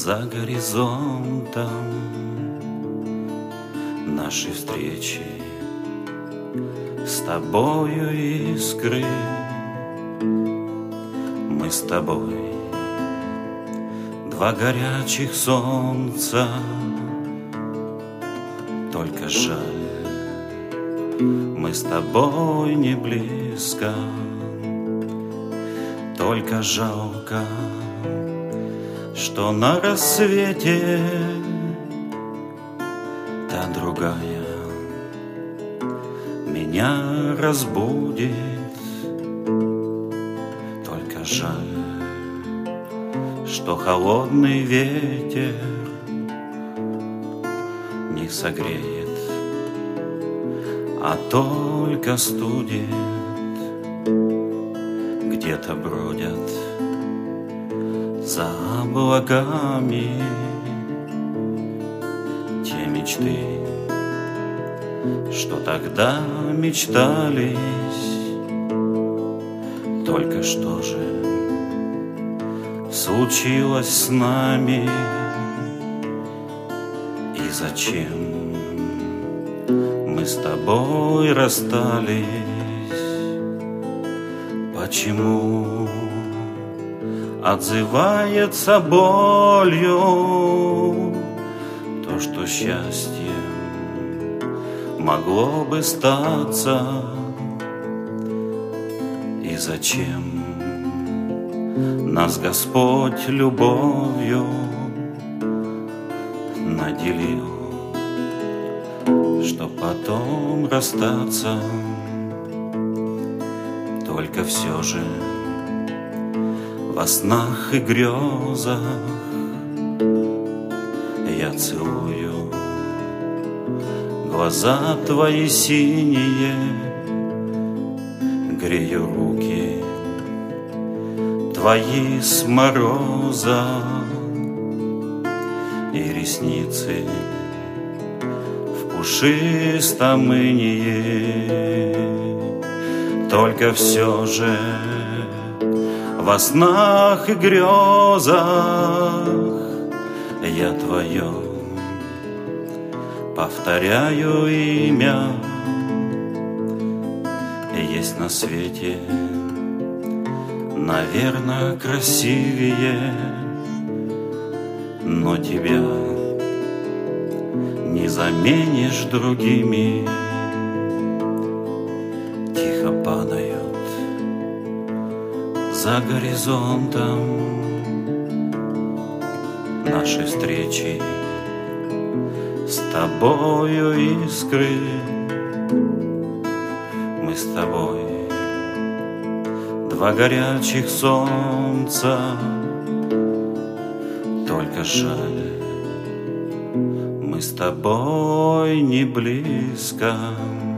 За горизонтом нашей встречи с тобою искры. Мы с тобой два горячих солнца. Только жаль, мы с тобой не близко. Только жалко, что на рассвете та другая меня разбудит. Только жаль, что холодный ветер не согреет, а только студит. Где-то бродят за облаками те мечты, что тогда мечтались. Только что же случилось с нами, и зачем мы с тобой расстались? Почему отзывается болью то, что счастьем могло бы статься? И зачем нас Господь любовью наделил, чтоб потом расстаться? Только все же во снах и грезах я целую глаза твои синие, грею руки твои с мороза, и ресницы в пушистом инее. Только все же во снах и грезах я твое повторяю имя. Есть на свете, наверное, красивее, но тебя не заменишь другими. Тихо падают за горизонтом нашей встречи с тобою искры. Мы с тобой два горячих солнца. Только жаль, мы с тобой не близко.